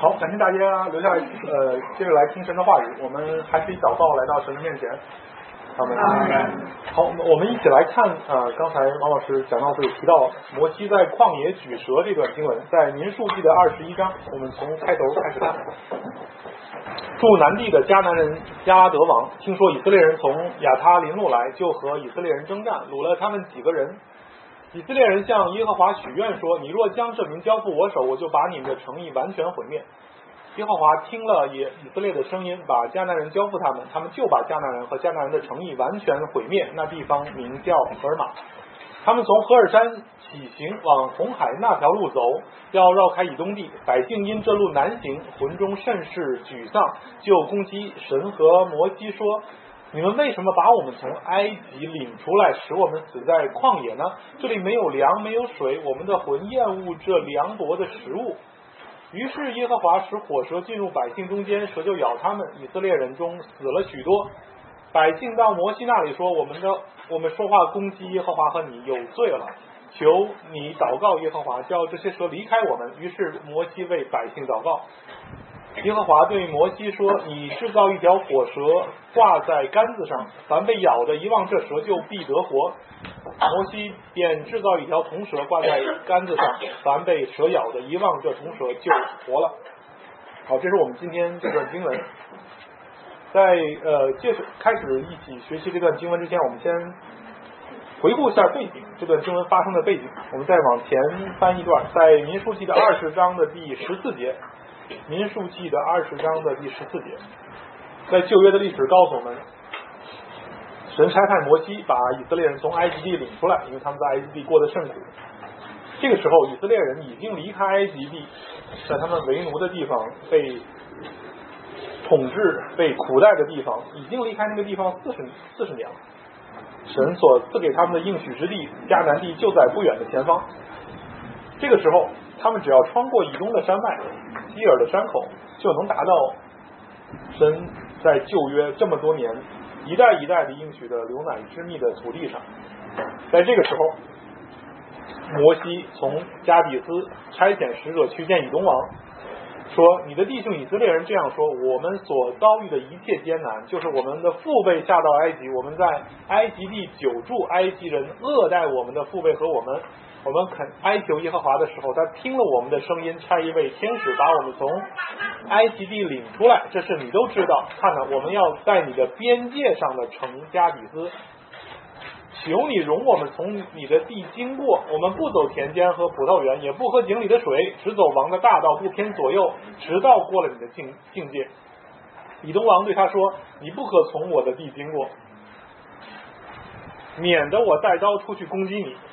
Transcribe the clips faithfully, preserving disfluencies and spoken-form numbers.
好，感谢大家留下来，呃，接着来听神的话语。我们还是以祷告来到神的面前。好，好，我们一起来看，呃，刚才王老师讲到这里提到摩西在旷野举蛇这段经文，在民数记的二十一章，我们从开头开始看。住南地的迦南人加拉德王听说以色列人从亚他林路来，就和以色列人征战，掳了他们几个人。以色列人向耶和华许愿说，你若将这民交付我手，我就把你们的城邑完全毁灭。耶和华听了以以色列的声音，把迦南人交付他们，他们就把迦南人和迦南人的城邑完全毁灭。那地方名叫荷尔玛。他们从何尔山起行，往红海那条路走，要绕开以东地。百姓因这路难行，魂中甚是沮丧，就攻击神和摩西说，你们为什么把我们从埃及领出来，使我们死在旷野呢？这里没有粮，没有水，我们的魂厌恶这凉薄的食物。于是耶和华使火蛇进入百姓中间，蛇就咬他们，以色列人中死了许多。百姓到摩西那里说，我们的我们说话攻击耶和华和你有罪了，求你祷告耶和华，叫这些蛇离开我们。于是摩西为百姓祷告。耶和华对摩西说，你制造一条火蛇挂在杆子上，凡被咬的一望这蛇就必得活。摩西便制造一条铜蛇挂在杆子上，凡被蛇咬的一望这铜蛇就活了。好，这是我们今天这段经文。在呃接着开始一起学习这段经文之前，我们先回顾一下背景，这段经文发生的背景。我们再往前翻一段，在民数记的二十章的第十四节，民数记的二十章的第十四节，在旧约的历史告诉我们，神差派摩西把以色列人从埃及地领出来，因为他们在埃及地过得甚苦。这个时候以色列人已经离开埃及地，在他们为奴的地方，被统治被苦待的地方，已经离开那个地方四十四十年了。神所赐给他们的应许之地迦南地就在不远的前方。这个时候他们只要穿过以东的山脉基尔的山口，就能达到神在旧约这么多年一代一代的应许的流奶之蜜的土地上。在这个时候，摩西从加底斯差遣使者去见以东王，说，你的弟兄以色列人这样说，我们所遭遇的一切艰难，就是我们的父辈下到埃及，我们在埃及地久住，埃及人恶待我们的父辈和我们，我们恳哀求耶和华的时候，他听了我们的声音，差一位天使把我们从埃及地领出来，这事你都知道。看了，我们要在你的边界上的城加底斯，求你容我们从你的地经过，我们不走田间和葡萄园，也不喝井里的水，只走王的大道，不偏左右，直到过了你的境境界。以东王对他说，你不可从我的地经过，免得我带刀出去攻击你。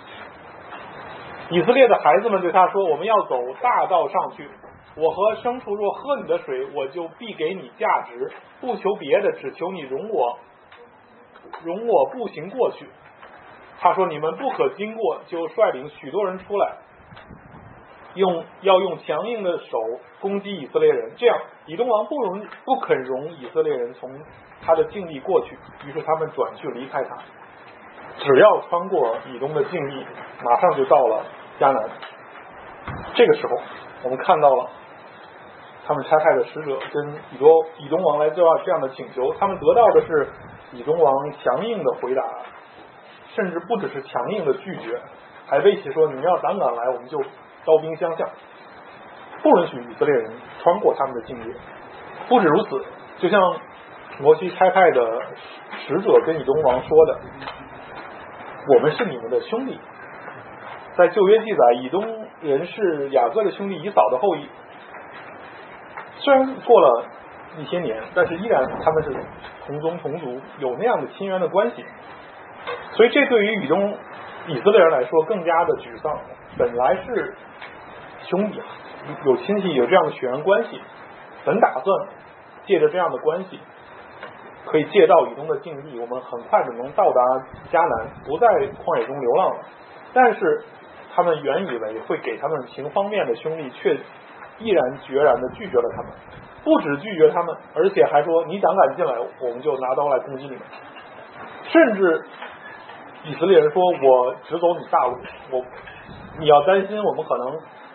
以色列的孩子们对他说，我们要走大道上去，我和牲畜若喝你的水，我就必给你价值，不求别的，只求你容我容我步行过去。他说，你们不可经过，就率领许多人出来，用要用强硬的手攻击以色列人。这样以东王不容不肯容以色列人从他的境地过去，于是他们转去离开他。只要穿过以东的境地，马上就到了迦南。这个时候我们看到了他们差派的使者跟以东以东王来做这样的请求，他们得到的是以东王强硬的回答，甚至不只是强硬的拒绝，还威胁说，你们要胆敢来，我们就刀兵相向，不允许以色列人穿过他们的境界。不止如此，就像摩西差派的使者跟以东王说的，我们是你们的兄弟。在旧约记载，以东人是雅各的兄弟以扫的后裔，虽然过了一些年，但是依然他们是同宗同族，有那样的亲缘的关系。所以这对于以东以色列人来说更加的沮丧。本来是兄弟，有亲戚，有这样的血缘关系，本打算借着这样的关系可以借到以东的境地，我们很快就能到达迦南，不在旷野中流浪了。但是他们原以为会给他们行方便的兄弟，却毅然决然地拒绝了他们。不止拒绝他们，而且还说，你胆敢进来，我们就拿刀来攻击你们。甚至以色列人说，我只走你大路，我你要担心我们可能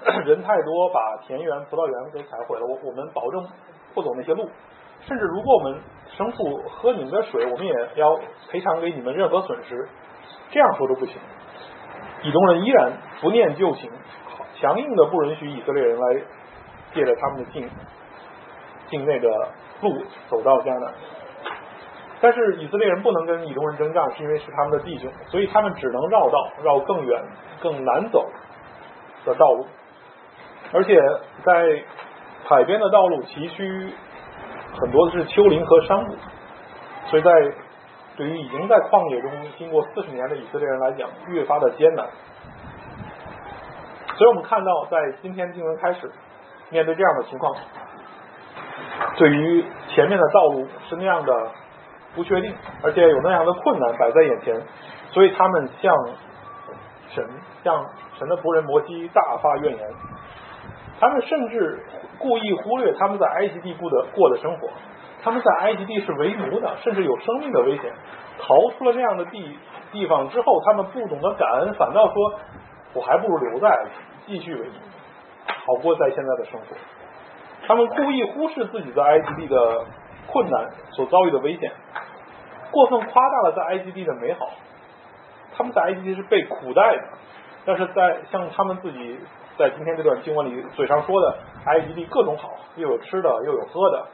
人太多，把田园、葡萄园给踩毁了，我我们保证不走那些路，甚至如果我们牲畜喝你们的水，我们也要赔偿给你们任何损失，这样说都不行。以东人依然不念旧情，强硬的不允许以色列人来借着他们的境境内的路走到迦南。但是以色列人不能跟以东人征战，是因为是他们的弟兄，所以他们只能绕道，绕更远更难走的道路。而且在海边的道路崎岖，很多的是丘陵和山谷，所以在对于已经在旷野中经过四十年的以色列人来讲，越发的艰难。所以我们看到在今天经文开始，面对这样的情况，对于前面的道路是那样的不确定，而且有那样的困难摆在眼前，所以他们向神向神的仆人摩西大发怨言。他们甚至故意忽略他们在埃及地过的过的生活，他们在埃及地是为奴的，甚至有生命的危险。逃出了那样的地地方之后，他们不懂得感恩，反倒说我还不如留在埃及继续为奴，好过在现在的生活。他们故意忽视自己在埃及地的困难所遭遇的危险，过分夸大了在埃及地的美好。他们在埃及地是被苦待的，但是在像他们自己在今天这段经文里嘴上说的，埃及地各种好，又有吃的又有喝的。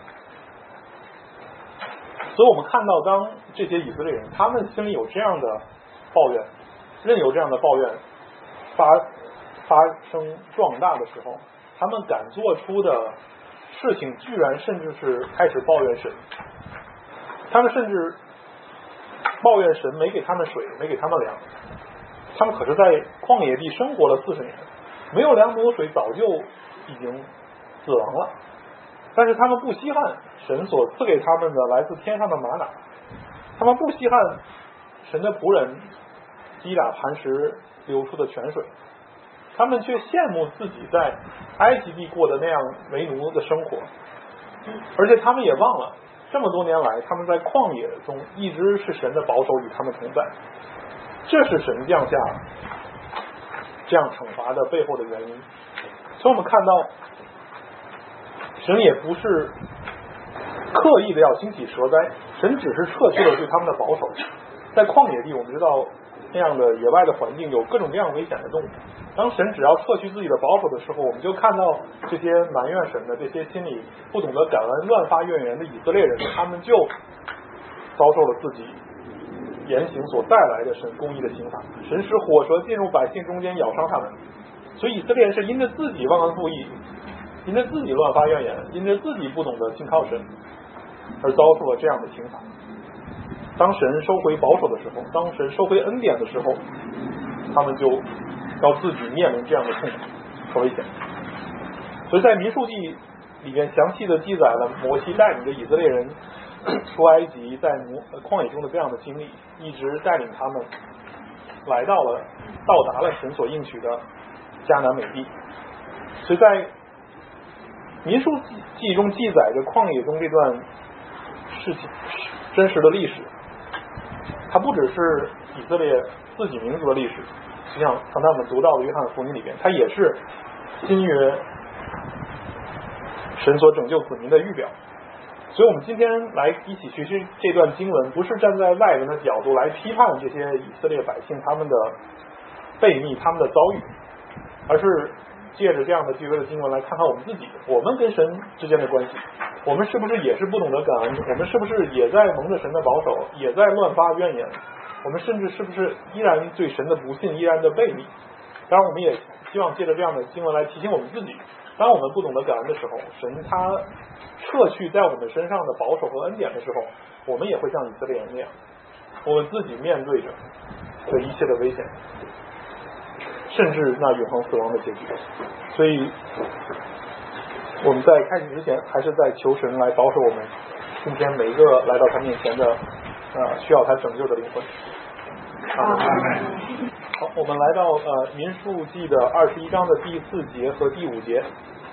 所以我们看到，当这些以色列人他们心里有这样的抱怨，任由这样的抱怨发发生壮大的时候，他们敢做出的事情居然甚至是开始抱怨神。他们甚至抱怨神没给他们水，没给他们粮。他们可是在旷野地生活了四十年，没有粮没有水，早就已经死亡了。但是他们不稀罕神所赐给他们的来自天上的玛瑙，他们不稀罕神的仆人击打磐石流出的泉水，他们却羡慕自己在埃及地过的那样为奴的生活。而且他们也忘了这么多年来他们在旷野中一直是神的保守与他们同在，这是神降下这样惩罚的背后的原因。所以我们看到神也不是刻意的要兴起蛇灾，神只是撤去了对他们的保守。在旷野地我们知道那样的野外的环境有各种各样危险的动物，当神只要撤去自己的保守的时候，我们就看到这些埋怨神的，这些心里不懂得感恩乱发怨言的以色列人，他们就遭受了自己言行所带来的神公义的刑罚。神使火蛇进入百姓中间咬伤他们，所以以色列人是因着自己忘恩负义，因着自己乱发怨言，因着自己不懂得信靠神，而遭受了这样的刑罚。当神收回保守的时候，当神收回恩典的时候，他们就要自己面临这样的痛苦和危险。所以在民数记里面详细的记载了摩西带领着以色列人出埃及，在旷野中的这样的经历，一直带领他们来到了到达了神所应许的迦南美地。所以在民数记中记载着旷野中这段事情真实的历史，它不只是以色列自己民族的历史，就像刚才我们读到的约翰福音里边，它也是新约神所拯救子民的预表。所以我们今天来一起学习这段经文，不是站在外人的角度来批判这些以色列百姓他们的悖逆，他们的遭遇，而是借着这样的旧约的经文来看看我们自己，我们跟神之间的关系，我们是不是也是不懂得感恩，我们是不是也在蒙着神的保守，也在乱发怨言，我们甚至是不是依然对神的不信，依然的悖逆。当然我们也希望借着这样的经文来提醒我们自己，当我们不懂得感恩的时候，神他撤去在我们身上的保守和恩典的时候，我们也会像以色列人那样，我们自己面对着这一切的危险，甚至那永恒死亡的结局。所以我们在开始之前还是在求神来保守我们今天每一个来到他面前的呃需要他拯救的灵魂。好，好，我们来到呃民数记的二十一章的第四节和第五节。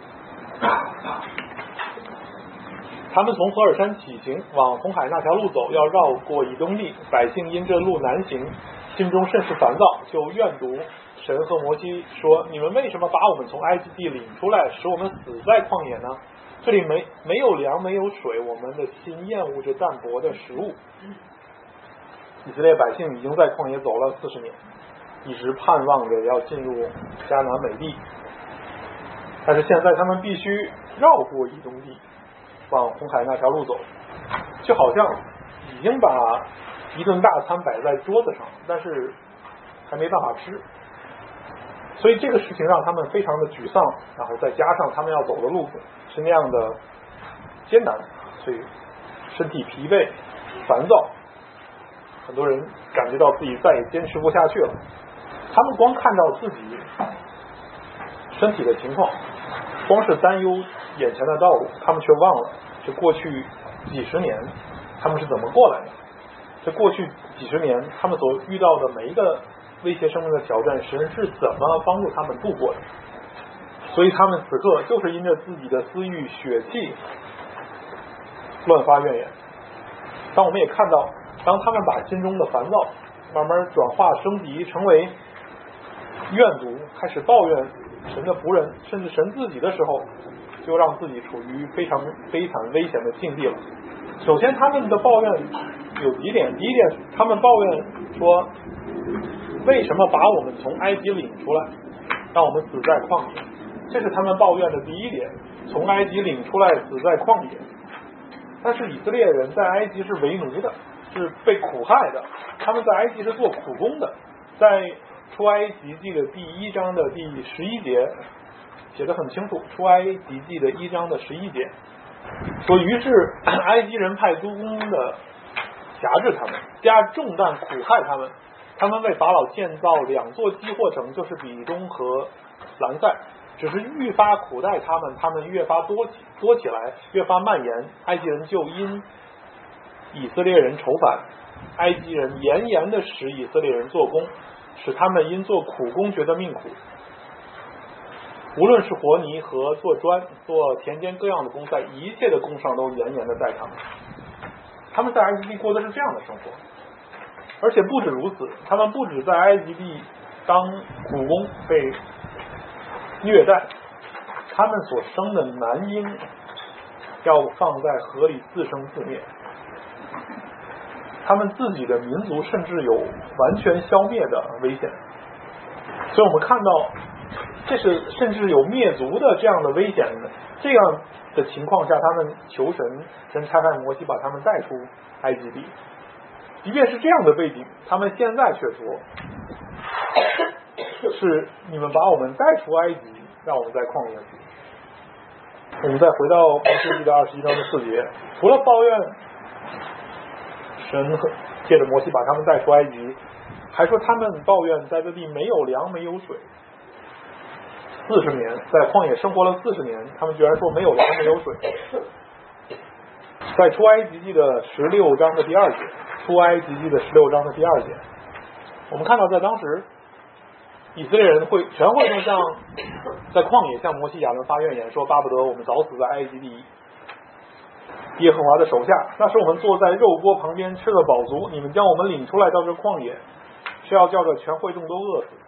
他们从何尔山起行，往红海那条路走，要绕过以东地。百姓因这路难行，心中甚是烦躁，就怨毒神和摩西说，你们为什么把我们从埃及地领出来，使我们死在旷野呢？这里没没有粮，没有水，我们的心厌恶着淡薄的食物。以色列百姓已经在旷野走了四十年，一直盼望着要进入迦南美地，但是现在他们必须绕过以东地，往红海那条路走，就好像已经把一顿大餐摆在桌子上，但是还没办法吃。所以这个事情让他们非常的沮丧，然后再加上他们要走的路是那样的艰难，所以身体疲惫烦躁，很多人感觉到自己再也坚持不下去了。他们光看到自己身体的情况，光是担忧眼前的道路，他们却忘了这过去几十年他们是怎么过来的，这过去几十年他们所遇到的每一个威胁生命的挑战，神是怎么帮助他们度过的。所以他们此刻就是因着自己的私欲血气乱发怨言。当我们也看到，当他们把心中的烦躁慢慢转化升级成为怨毒，开始抱怨神的仆人甚至神自己的时候，就让自己处于非常悲惨危险的境地了。首先他们的抱怨有几点，第一点，他们抱怨说，为什么把我们从埃及领出来，让我们死在旷野？这是他们抱怨的第一点，从埃及领出来死在旷野。但是以色列人在埃及是为奴的，是被苦害的，他们在埃及是做苦工的。在出埃及记的第一章的第十一节写得很清楚，出埃及记的一章的十一节说，于是埃及人派督工的辖制他们，加重担苦害他们。他们为法老建造两座基货城，就是比东和兰塞，只是愈发苦待他们，他们越发多起多起来，越发蔓延。埃及人就因以色列人愁烦，埃及人严严的使以色列人做工，使他们因做苦工觉得命苦。无论是活泥和做砖，做田间各样的工，在一切的工上都严严的待他们。他们在埃及地过的是这样的生活。而且不止如此，他们不止在埃及地当苦工被虐待，他们所生的男婴要放在河里自生自灭，他们自己的民族甚至有完全消灭的危险。所以我们看到这是甚至有灭族的这样的危险的，这样的情况下，他们求神，神差派摩西把他们带出埃及地。即便是这样的背景，他们现在却说，是你们把我们带出埃及，让我们在旷野去。我们再回到摩西记的二十一章的四节，除了抱怨神借着摩西把他们带出埃及，还说他们抱怨在这地没有粮没有水。四十年在旷野生活了四十年，他们居然说没有粮没有水。在出埃及记的十六章的第二节，出埃及记的十六章的第二节，我们看到在当时以色列人会全会都向在旷野向摩西亚伦发怨言，说巴不得我们早死在埃及地耶和华的手下，那时我们坐在肉锅旁边吃了饱足，你们将我们领出来到这旷野，是要叫这全会众都饿死。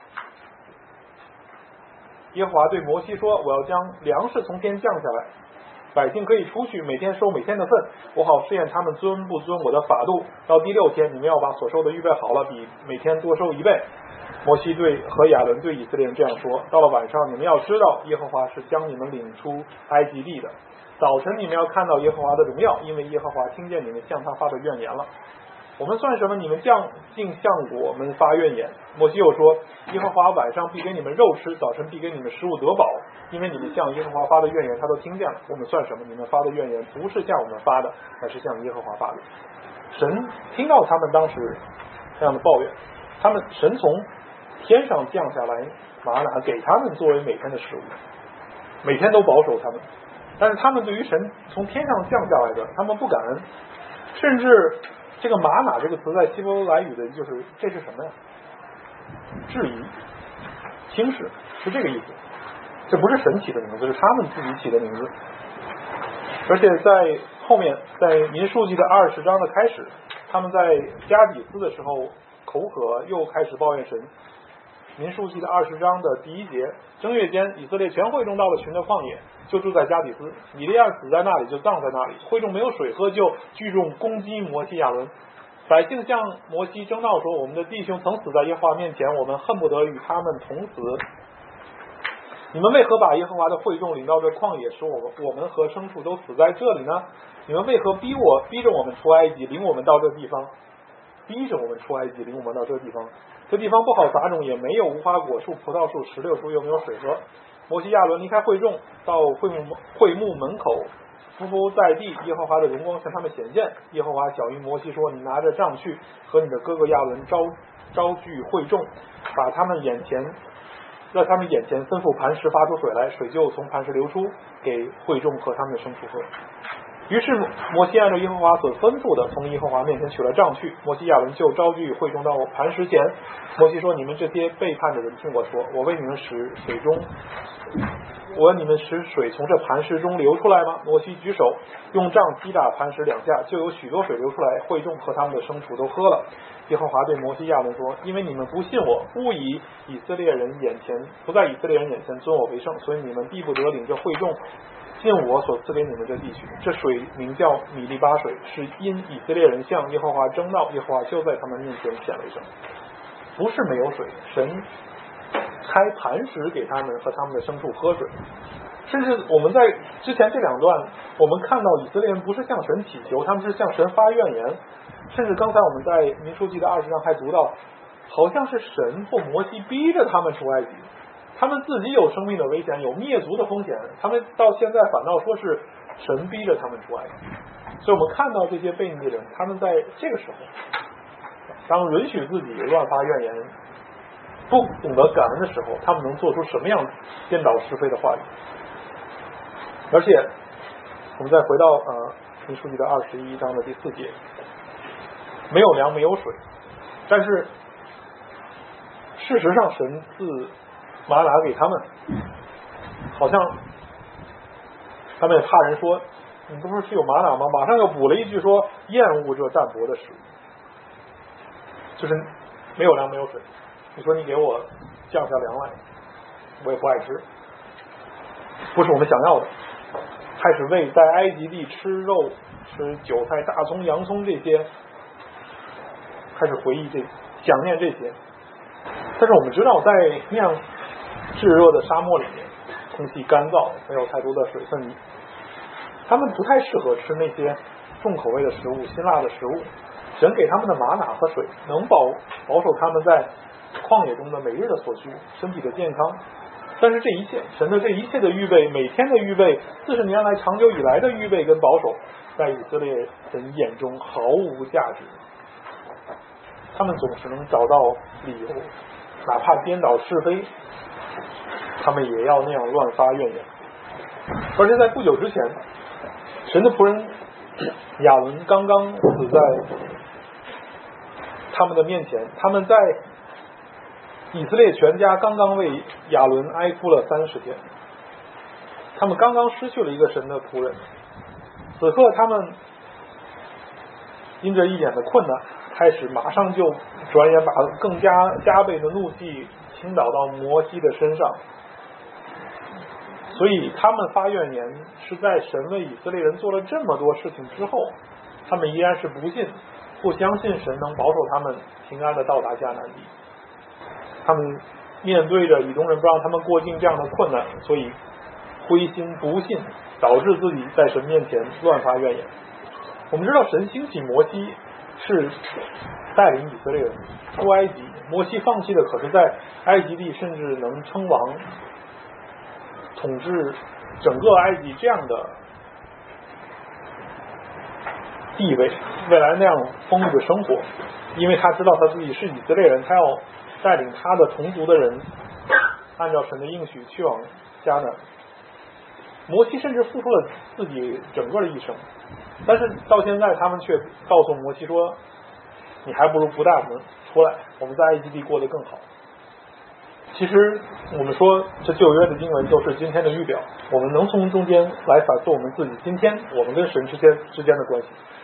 耶和华对摩西说，我要将粮食从天降下来，百姓可以出去，每天收每天的份，我好试验他们遵不遵我的法度。到第六天，你们要把所收的预备好了，比每天多收一倍。摩西对和亚伦对以色列人这样说，到了晚上，你们要知道耶和华是将你们领出埃及地的。早晨你们要看到耶和华的荣耀，因为耶和华听见你们向他发的怨言了。我们算什么？你们将竟向我们发怨言。摩西又说，耶和华晚上必给你们肉吃，早晨必给你们食物得饱，因为你们向耶和华发的怨言他都听见了。我们算什么？你们发的怨言不是向我们发的，而是向耶和华发的。神听到他们当时这样的抱怨，他们神从天上降下来玛拿给他们作为每天的食物，每天都保守他们。但是他们对于神从天上降下来的，他们不感恩，甚至这个玛拿这个词在希伯来语的就是这是什么呀？质疑、轻视，是这个意思。这不是神起的名字，是他们自己起的名字。而且在后面，在民数记的二十章的开始，他们在加底斯的时候口渴，又开始抱怨神。 民数记的二十章的第一节，正月间，以色列全会众到了群的旷野，就住在加底斯。以利亚死在那里，就葬在那里。会众没有水喝，就聚众攻击摩西亚伦。百姓向摩西争闹说：“我们的弟兄曾死在耶和华面前，我们恨不得与他们同死。你们为何把耶和华的会众领到这旷野，使我们我们和牲畜都死在这里呢？你们为何逼我逼着我们出埃及，领我们到这地方？逼着我们出埃及，领我们到这地方。这地方不好撒种，也没有无花果树、葡萄树、石榴树，又没有水喝。”摩西亚伦离开会众，到会幕会幕门口，匍匐在地，耶和华的荣光向他们显现。耶和华晓谕摩西说：“你拿着杖去，和你的哥哥亚伦招招聚会众，把他们眼前在他们眼前吩咐磐石发出水来，水就从磐石流出，给会众和他们的牲畜喝。”于是摩西按照耶和华所吩咐的，从耶和华面前取了杖去。摩西亚伦就招聚会众到磐石前。摩西说：“你们这些背叛的人，听我说，我为你们使水中，我问你们使水从这磐石中流出来吗？”摩西举手用杖击打磐石两下，就有许多水流出来，会众和他们的牲畜都喝了。耶和华对摩西亚伦说：“因为你们不信我，不以以色列人眼前不在以色列人眼前尊我为圣，所以你们必不得领着会众进我所赐给你们这地区。这水名叫米利巴水，是因以色列人向耶和华争闹，耶和华就在他们面前显为圣。”不是没有水，神开磐石给他们和他们的牲畜喝水。甚至我们在之前这两段，我们看到以色列人不是向神祈求，他们是向神发怨言。甚至刚才我们在民数记的二十章还读到，好像是神或摩西逼着他们出埃及，他们自己有生命的危险，有灭族的风险，他们到现在反倒说是神逼着他们出埃及。所以我们看到这些悖逆的人，他们在这个时候当允许自己乱发怨言，不懂得感恩的时候，他们能做出什么样颠倒是非的话语。而且我们再回到呃民数记的二十一章的第四节，没有粮没有水，但是事实上神赐玛拿给他们，好像他们也怕人说你不是是有玛拿吗？马上又补了一句说厌恶这淡薄的食物，就是没有粮没有水，你说你给我降下粮来，我也不爱吃，不是我们想要的。开始为在埃及地吃肉、吃韭菜、大葱、洋葱这些，开始回忆这想念这些。但是我们知道，在那样炙热的沙漠里面，空气干燥，没有太多的水分，他们不太适合吃那些重口味的食物、辛辣的食物。神给他们的玛拿和水能保保守他们在旷野中的每日的所需，身体的健康。但是这一切，神的这一切的预备，每天的预备，四十年来长久以来的预备跟保守，在以色列人眼中毫无价值。他们总是能找到理由，哪怕颠倒是非，他们也要那样乱发怨言。而且在不久之前，神的仆人亚伦刚刚死在他们的面前，他们在以色列全家刚刚为亚伦哀哭了三十天，他们刚刚失去了一个神的仆人。此刻他们因着一点的困难，开始马上就转眼把更加加倍的怒气倾倒到摩西的身上。所以他们发怨言是在神为以色列人做了这么多事情之后，他们依然是不信不相信神能保守他们平安的到达迦南地。他们面对着以东人不让他们过境这样的困难，所以灰心不信，导致自己在神面前乱发怨言。我们知道神兴起摩西是带领以色列人出埃及，摩西放弃的可是在埃及地甚至能称王统治整个埃及这样的地位，未来那样丰裕的生活，因为他知道他自己是以色列人，他要带领他的同族的人按照神的应许去往迦南。摩西甚至付出了自己整个的一生，但是到现在他们却告诉摩西说，你还不如不带我们出来，我们在埃及地过得更好。其实我们说这旧约的经文都是今天的预表，我们能从中间来反思我们自己今天我们跟神之间之间的关系。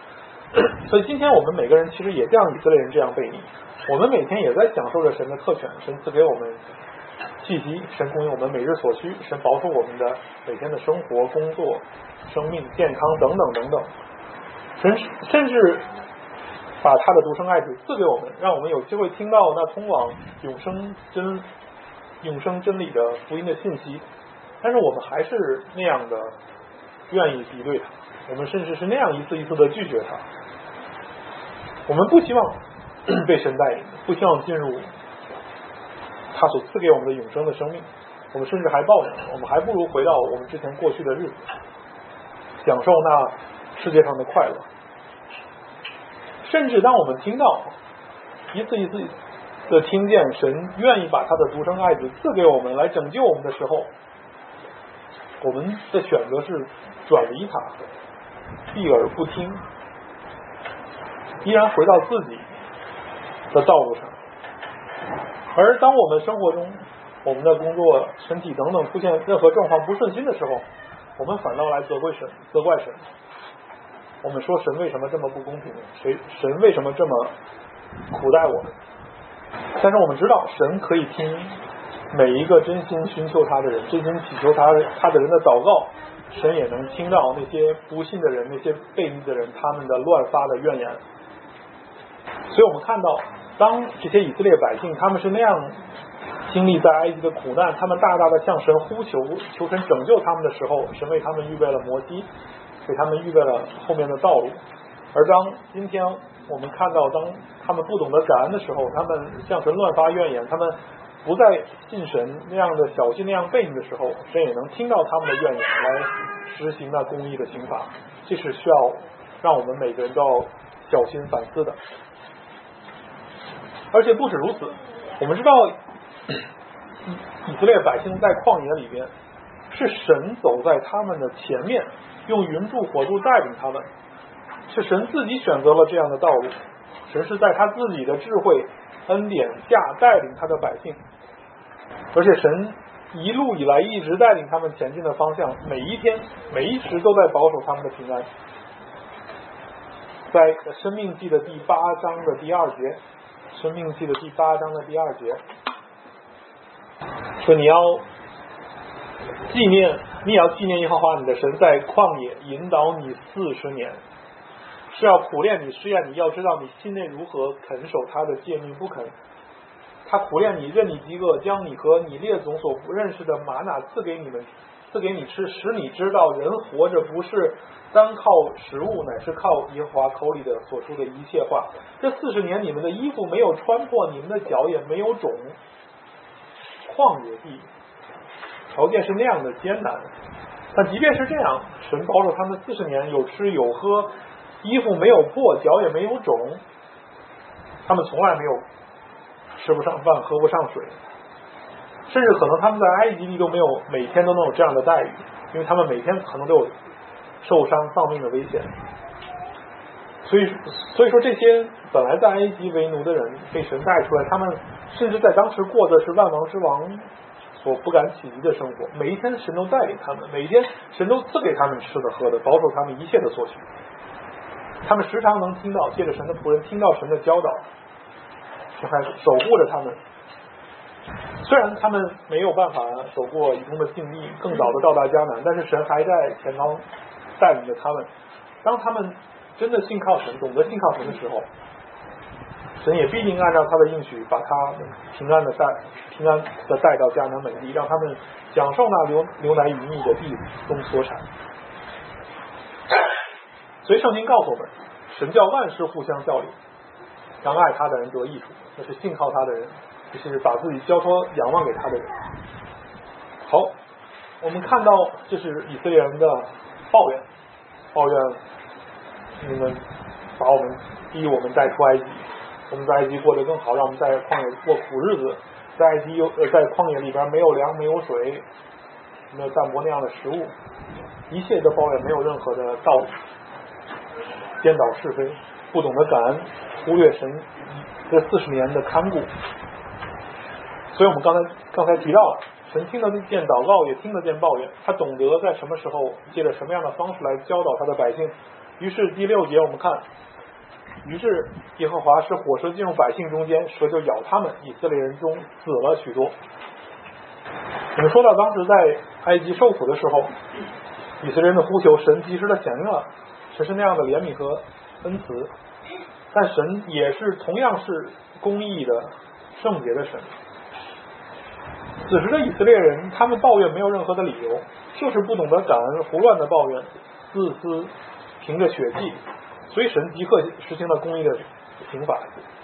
所以今天我们每个人其实也像以色列人这样背逆，我们每天也在享受着神的特权，神赐给我们气息，神供应我们每日所需，神保守我们的每天的生活、工作、生命、健康等等等等。神甚至把他的独生爱子赐给我们，让我们有机会听到那通往永生真永生真理的福音的信息，但是我们还是那样的愿意敌对他，我们甚至是那样一次一次的拒绝他。我们不希望被神带领，不希望进入他所赐给我们的永生的生命，我们甚至还抱怨，我们还不如回到我们之前过去的日子，享受那世界上的快乐。甚至当我们听到一次一次的听见神愿意把他的独生爱子赐给我们来拯救我们的时候，我们的选择是转离他，避而不听，依然回到自己的道路上。而当我们生活中我们的工作、身体等等出现任何状况不顺心的时候，我们反倒来责怪神责怪神我们说神为什么这么不公平，谁神为什么这么苦待我们。但是我们知道神可以听每一个真心寻求他的人，真心祈求他他的人的祷告，神也能听到那些不信的人，那些悖逆的人他们的乱发的怨言。所以我们看到当这些以色列百姓他们是那样经历在埃及的苦难，他们大大的向神呼求，求神拯救他们的时候，神为他们预备了摩西，给他们预备了后面的道路。而当今天我们看到当他们不懂得感恩的时候，他们向神乱发怨言，他们不再信神那样的小心那样悖逆的时候，神也能听到他们的怨言，来实行那公义的刑罚。这是需要让我们每个人都要小心反思的。而且不止如此，我们知道以色列百姓在旷野里边是神走在他们的前面，用云柱火柱带领他们，是神自己选择了这样的道路，神是在他自己的智慧恩典下带领他的百姓，而且神一路以来一直带领他们前进的方向，每一天每一时都在保守他们的平安。在申命记的第八章的第二节，申命记的第八章的第二节说，你要纪念你也要纪念耶和华你的神在旷野引导你四十年，是要苦练你试验你，要知道你心内如何，肯守他的诫命不肯。他苦练你，任你饥饿，将你和你列祖所不认识的玛纳赐给你们，赐给你吃，使你知道人活着不是单靠食物，乃是靠耶和华口里的所说的一切话。这四十年你们的衣服没有穿破，你们的脚也没有肿。旷野地条件是那样的艰难，但即便是这样，神保守他们四十年有吃有喝，衣服没有破，脚也没有肿，他们从来没有吃不上饭喝不上水，甚至可能他们在埃及地都没有每天都能有这样的待遇，因为他们每天可能都有受伤丧命的危险。所以所以说这些本来在埃及为奴的人被神带出来，他们甚至在当时过的是万王之王所不敢企及的生活，每一天神都带领他们，每一天神都赐给他们吃的喝的，保守他们一切的所需。他们时常能听到借着神的仆人听到神的教导，神还守护着他们。虽然他们没有办法走过以东的境地，更早的到达迦南，但是神还在前方带领着他们。当他们真的信靠神，懂得信靠神的时候，神也必定按照他的应许把他们平安的带平安的带到迦南美地，让他们享受那流流奶与蜜的地中所产。所以圣经告诉我们，神叫万事互相效力，让爱他的人得益处，那是信靠他的人，就是把自己交托仰望给他的人。好，我们看到这是以色列人的抱怨，抱怨你们把我们逼我们带出埃及，我们在埃及过得更好，让我们在旷野过苦日子，在埃及有呃在旷野里边没有粮没有水，没有淡泊那样的食物，一切的抱怨没有任何的道理，颠倒是非，不懂得感恩，忽略神这四十年的看顾。所以我们刚才刚才提到了，神听得见祷告，也听得见抱怨，他懂得在什么时候借着什么样的方式来教导他的百姓。于是第六节我们看， 于是耶和华使火蛇进入百姓中间，蛇就咬他们，以色列人中死了许多。我们说到当时在埃及受苦的时候，以色列人的呼求，神及时的响应了，神是那样的怜悯和恩慈，但神也是同样是公义的圣洁的神。此时的以色列人，他们抱怨没有任何的理由，就是不懂得感恩，胡乱的抱怨，自私，凭着血气，所以神即刻实行了公义的刑罚。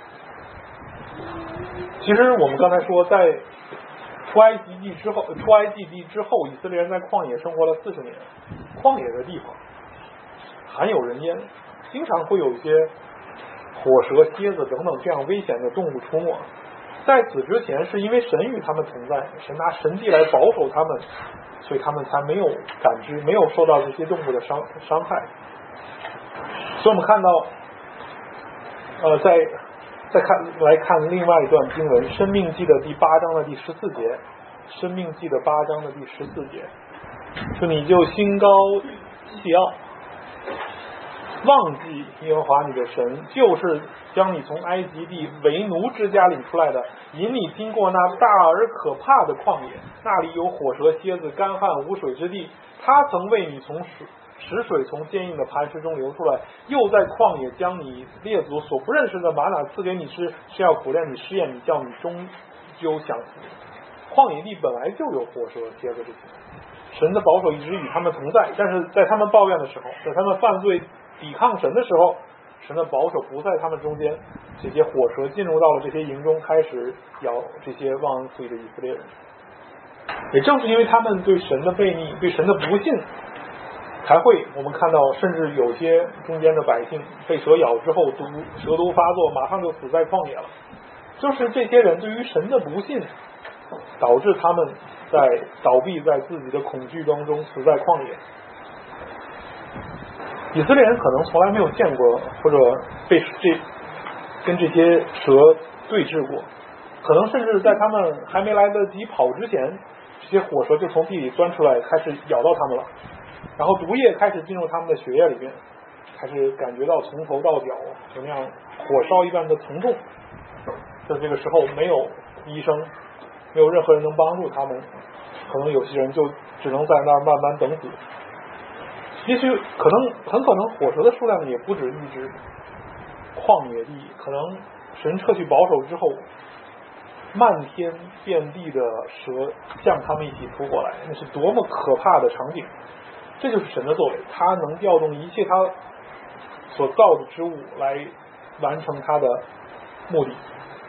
其实我们刚才说，在出埃及地之后，出埃及地之后，以色列人在旷野生活了四十年。旷野的地方罕有人烟，经常会有一些火蛇、蝎子等等这样危险的动物出没。在此之前，是因为神与他们同在，神拿神迹来保守他们，所以他们才没有感知，没有受到这些动物的伤伤害。所以我们看到，呃，在再看来看另外一段经文，《申命记》的第八章的第十四节，《申命记》的八章的第十四节，说你就心高气傲，忘记耶和华你的神，就是将你从埃及地为奴之家领出来的，引你经过那大而可怕的旷野，那里有火蛇、蝎子、干旱无水之地。他曾为你从水使水从坚硬的磐石中流出来，又在旷野将你列祖所不认识的玛瑙赐给你吃，是要苦练你、试验你，叫你终究降服。旷野地本来就有火蛇、蝎子这些，神的保守一直与他们同在，但是在他们抱怨的时候，在他们犯罪抵抗神的时候，神的保守不在他们中间，这些火蛇进入到了这些营中，开始咬这些忘恩负义的以色列人。也正是因为他们对神的悖逆，对神的不信，才会我们看到甚至有些中间的百姓被蛇咬之后毒蛇毒发作，马上就死在旷野了。就是这些人对于神的不信，导致他们在倒闭在自己的恐惧当中，死在旷野。以色列人可能从来没有见过或者被这跟这些蛇对峙过，可能甚至在他们还没来得及跑之前，这些火蛇就从地里钻出来，开始咬到他们了，然后毒液开始进入他们的血液里面，开始感觉到从头到脚就那样火烧一般的疼痛。在这个时候，没有医生，没有任何人能帮助他们，可能有些人就只能在那儿慢慢等死。也许可能很可能火蛇的数量也不止一只。旷野地可能神撤去保守之后，漫天遍地的蛇向他们一起扑过来，那是多么可怕的场景。这就是神的作为，他能调动一切他所造的之物来完成他的目的。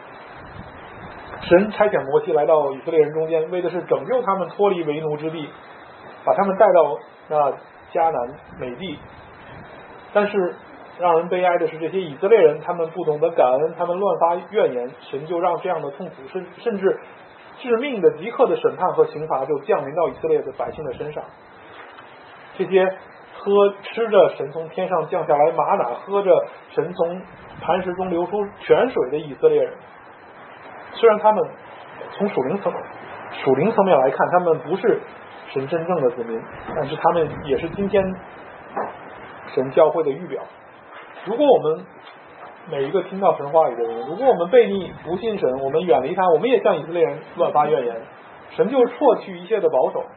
神差遣摩西来到以色列人中间，为的是拯救他们脱离为奴之地，把他们带到那迦南美地。但是让人悲哀的是，这些以色列人他们不懂得感恩，他们乱发怨言，神就让这样的痛苦甚甚至致命的即刻的审判和刑罚就降临到以色列的百姓的身上。这些喝吃着神从天上降下来玛瑙，喝着神从磐石中流出泉水的以色列人，虽然他们从属灵层属灵层面来看，他们不是神真正的子民，但是他们也是今天神教会的预表。如果我们每一个听到神话语的人，如果我们背逆不信神，我们远离他，我们也像以色列人乱发怨言，神就辍去一切的保守，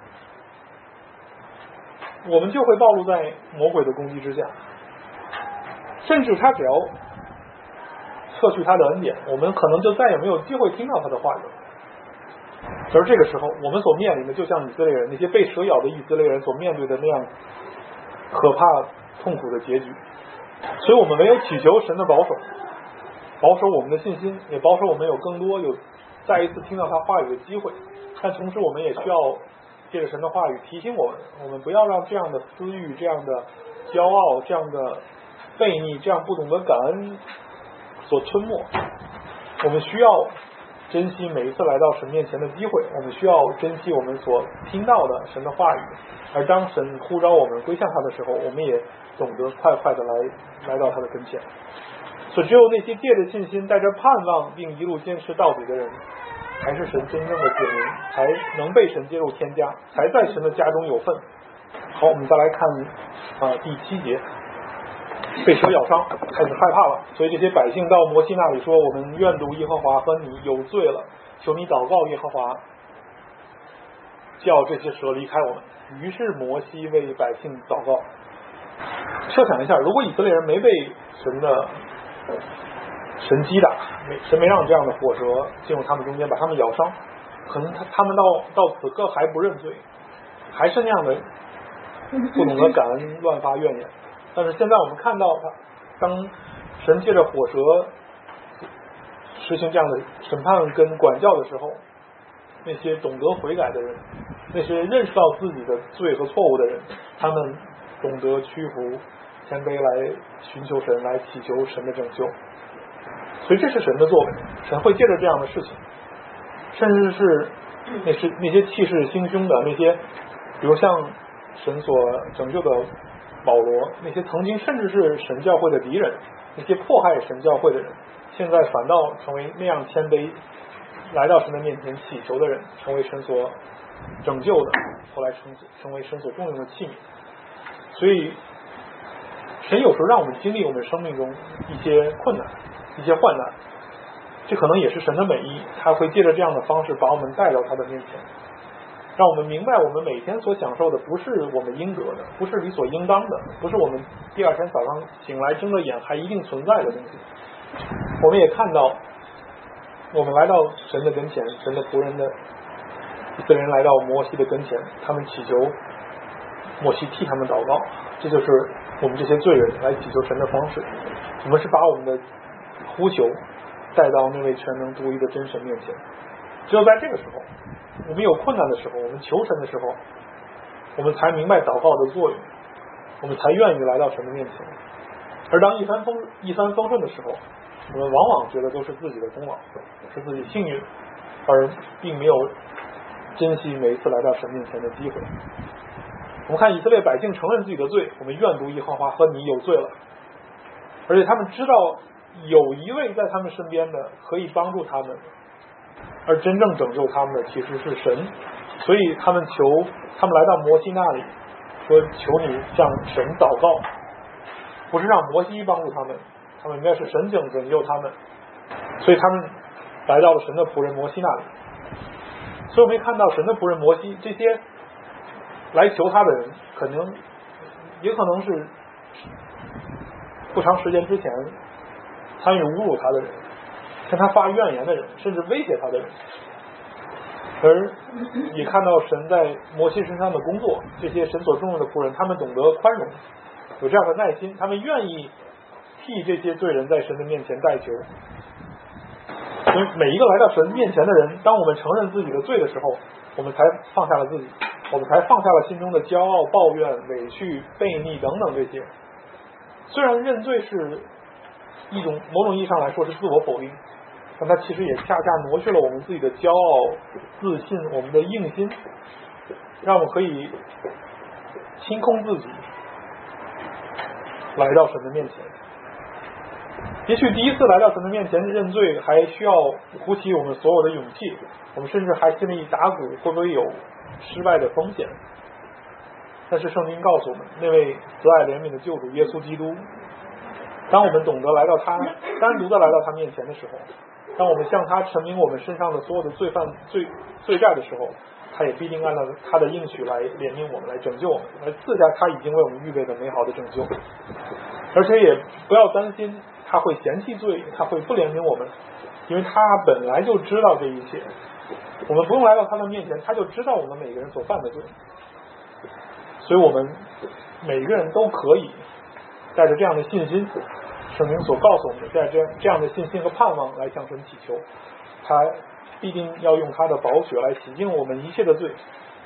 我们就会暴露在魔鬼的攻击之下。甚至他只要撤去他的恩典，我们可能就再也没有机会听到他的话语。而这个时候我们所面临的，就像以色列人那些被蛇咬的以色列人所面对的那样可怕痛苦的结局。所以我们唯有祈求神的保守，保守我们的信心，也保守我们有更多有再一次听到他话语的机会。但同时我们也需要借着神的话语提醒我们，我们不要让这样的私欲、这样的骄傲、这样的悖逆、这样不懂得感恩所吞没。我们需要珍惜每一次来到神面前的机会，我们需要珍惜我们所听到的神的话语。而当神呼召我们归向他的时候，我们也懂得快快的来来到他的跟前。所以只有那些借着信心带着盼望并一路坚持到底的人，才是神真正的子民，才能被神接入天家，才在神的家中有份。好，我们再来看、呃、第七节。 被蛇咬伤，开始害怕了。所以这些百姓到摩西那里说：“我们愿读耶和华和你有罪了，求你祷告耶和华，叫这些蛇离开我们。”于是摩西为百姓祷告。设想一下，如果以色列人没被神的神击打，神没让这样的火蛇进入他们中间把他们咬伤，可能他他们到到此刻还不认罪，还是那样的不懂得感恩，乱发怨言。但是现在我们看到他，当神借着火蛇实行这样的审判跟管教的时候，那些懂得悔改的人，那些认识到自己的罪和错误的人，他们懂得屈服谦卑来寻求神，来祈求神的拯救。所以这是神的作为，神会借着这样的事情，甚至是那是那些气势汹汹的那些，比如像神所拯救的保罗，那些曾经甚至是神教会的敌人，那些迫害神教会的人，现在反倒成为那样谦卑来到神的面前祈求的人，成为神所拯救的，后来成成为神所重用的器皿。所以神有时候让我们经历我们生命中一些困难，一些患难，这可能也是神的美意，他会借着这样的方式把我们带到他的面前，让我们明白我们每天所享受的不是我们应得的，不是理所应当的，不是我们第二天早上醒来睁着眼还一定存在的东西。我们也看到我们来到神的跟前，神的仆人的以色列人来到摩西的跟前，他们祈求摩西替他们祷告，这就是我们这些罪人来祈求神的方式。我们是把我们的呼求带到那位全能独一的真神面前，只有在这个时候，我们有困难的时候，我们求神的时候，我们才明白祷告的作用，我们才愿意来到神的面前。而当一帆风一帆风顺的时候，我们往往觉得都是自己的功劳，是自己幸运，而并没有珍惜每一次来到神面前的机会。我们看以色列百姓承认自己的罪，我们愿读耶和华和你有罪了，而且他们知道有一位在他们身边的可以帮助他们，而真正拯救他们的其实是神。所以他们求他们来到摩西那里说，求你向神祷告，不是让摩西帮助他们，他们应该是神拯拯救他们。所以他们来到了神的仆人摩西那里。所以我们看到神的仆人摩西，这些来求他的人可能也可能是不长时间之前参与侮辱他的人，向他发怨言的人，甚至威胁他的人，而也看到神在摩西身上的工作，这些神所重用的仆人，他们懂得宽容，有这样的耐心，他们愿意替这些罪人在神的面前代求。所以每一个来到神面前的人，当我们承认自己的罪的时候，我们才放下了自己，我们才放下了心中的骄傲、抱怨、委屈、悖逆等等这些。虽然认罪是一种某种意义上来说是自我否定，但它其实也恰恰挪去了我们自己的骄傲、自信，我们的硬心，让我们可以清空自己，来到神的面前。也许第一次来到神的面前认罪还需要鼓起我们所有的勇气，我们甚至还心里打鼓，会不会有失败的风险。但是圣经告诉我们，那位慈爱怜悯的救主耶稣基督，当我们懂得来到他，单独的来到他面前的时候，当我们向他陈明我们身上的所有的罪犯罪罪债的时候，他也必定按照他的应许来怜悯我们，来拯救我们，来赐下他已经为我们预备的美好的拯救。而且也不要担心他会嫌弃罪，他会不怜悯我们，因为他本来就知道这一切，我们不用来到他的面前，他就知道我们每个人所犯的罪。所以我们每个人都可以带着这样的信心，圣经所告诉我们的，带着这样的信心和盼望来向神祈求，他必定要用他的宝血来洗净我们一切的罪。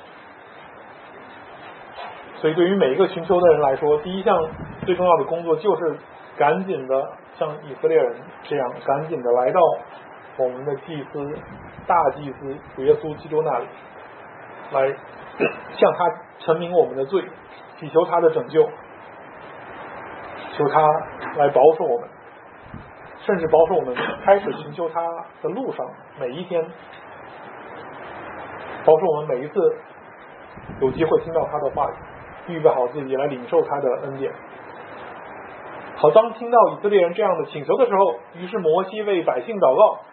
所以对于每一个寻求的人来说，第一项最重要的工作就是赶紧的像以色列人这样赶紧的来到我们的祭司大祭司主耶稣基督那里，来向他陈明我们的罪，祈求他的拯救，求他来保守我们，甚至保守我们开始寻求他的路上每一天，保守我们每一次有机会听到他的话语，预备好自己来领受他的恩典。 好，当听到以色列人这样的请求的时候，于是摩西为百姓祷告。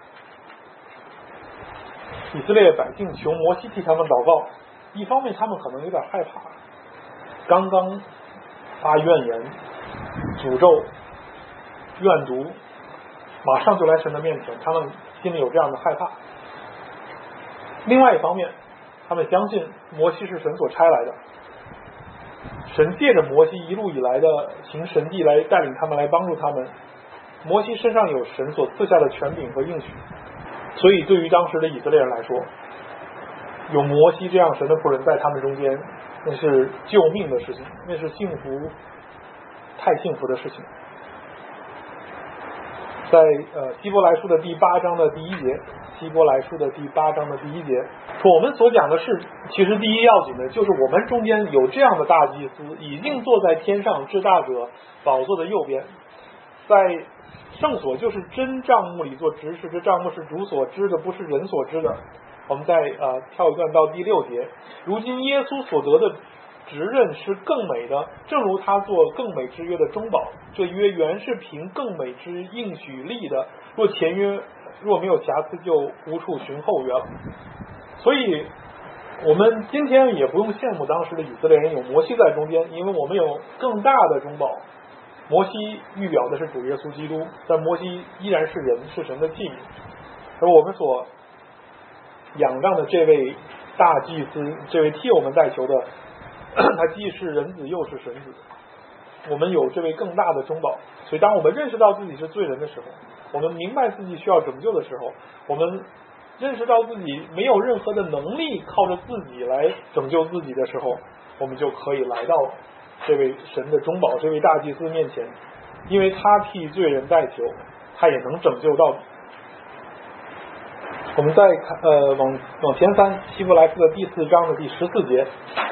以色列百姓求摩西替他们祷告，一方面他们可能有点害怕，刚刚发怨言、诅咒、怨毒，马上就来神的面前，他们心里有这样的害怕。另外一方面，他们相信摩西是神所差来的，神借着摩西一路以来的行神迹来带领他们，来帮助他们。摩西身上有神所赐下的权柄和应许，所以对于当时的以色列人来说，有摩西这样神的仆人在他们中间，那是救命的事情，那是幸福，太幸福的事情。在呃希伯来书的第八章的第一节，希伯来书的第八章的第一节说，我们所讲的是，其实第一要紧的就是我们中间有这样的大祭司，已经坐在天上至大者宝座的右边，在圣所就是真帐幕里做执事，这帐幕是主所知的，不是人所知的。我们再呃跳一段到第六节，如今耶稣所得的职任是更美的，正如他做更美之约的中保，这约原是凭更美之应许立的，若前约若没有瑕疵，就无处寻后约了。所以我们今天也不用羡慕当时的以色列人有摩西在中间，因为我们有更大的中保。摩西预表的是主耶稣基督，但摩西依然是人，是神的器皿。而我们所仰仗的这位大祭司，这位替我们代求的，他既是人子又是神子，我们有这位更大的中保。所以当我们认识到自己是罪人的时候，我们明白自己需要拯救的时候，我们认识到自己没有任何的能力靠着自己来拯救自己的时候，我们就可以来到这位神的中保，这位大祭司面前，因为他替罪人代求，他也能拯救到底。我们再看呃往往前翻，希伯来书的第四章的第十四节，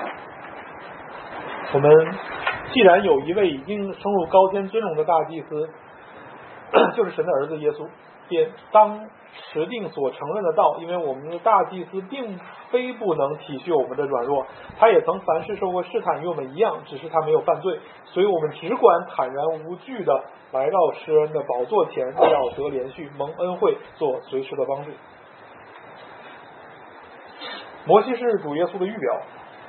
我们既然有一位已经升入高天尊荣的大祭司，就是神的儿子耶稣，便当持定所承认的道，因为我们的大祭司并非不能体恤我们的软弱，他也曾凡事受过试探，与我们一样，只是他没有犯罪，所以我们只管坦然无惧的来到施恩的宝座前，要得连续蒙恩惠，做随时的帮助。摩西是主耶稣的预表，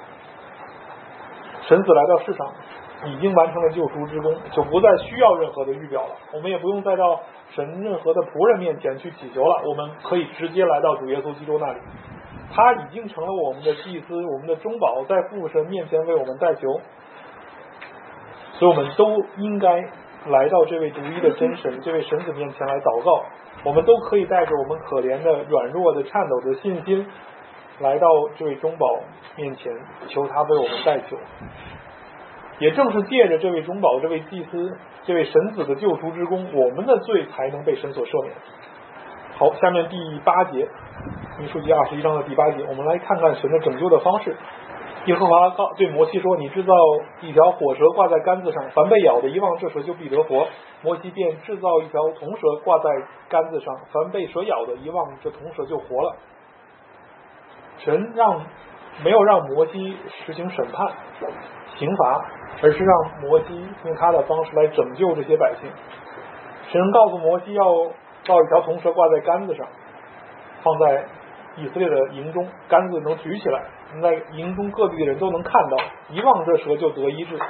神子来到世上已经完成了救赎之功，就不再需要任何的预表了，我们也不用再到神任何的仆人面前去祈求了，我们可以直接来到主耶稣基督那里，他已经成了我们的祭司，我们的中保，在父神面前为我们代求，所以我们都应该来到这位独一的真神，这位神子面前来祷告，我们都可以带着我们可怜的软弱的颤抖的信心来到这位中保面前，求他为我们代求。也正是借着这位中保，这位祭司，这位神子的救赎之功，我们的罪才能被神所赦免。好，下面第八节，民数记二十一章的第八节，我们来看看神的拯救的方式。耶和华告对摩西说，你制造一条火蛇挂在杆子上，凡被咬的一望这蛇就必得活。摩西便制造一条铜蛇挂在杆子上，凡被蛇咬的一望这铜蛇就活了。神让没有让摩西实行审判刑罚，而是让摩西用他的方式来拯救这些百姓。神告诉摩西要造一条铜蛇挂在杆子上，放在以色列的营中，杆子能举起来，在营中各地的人都能看到，一望这蛇就得医治。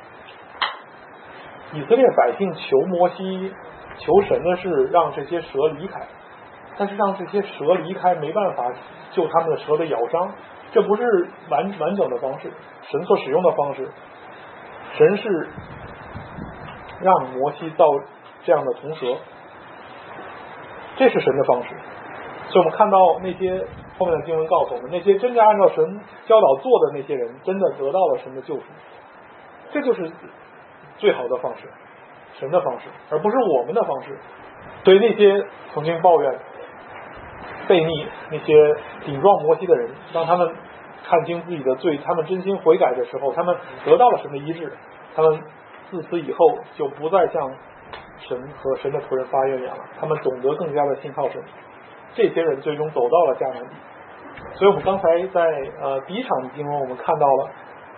以色列百姓求摩西求神的是让这些蛇离开，但是让这些蛇离开没办法救他们的蛇的咬伤，这不是完完整的方式，神所使用的方式，神是让摩西造这样的铜蛇，这是神的方式。所以我们看到那些后面的经文告诉我们，那些真正按照神教导做的那些人，真的得到了神的救赎，这就是最好的方式，神的方式，而不是我们的方式。对于那些曾经抱怨悖逆那些顶撞摩西的人，当他们看清自己的罪，他们真心悔改的时候，他们得到了神的医治，他们自此以后就不再向神和神的仆人发怨言了，他们懂得更加的信靠神。这些人最终走到了迦南地。所以我们刚才在呃第一场经文我们看到了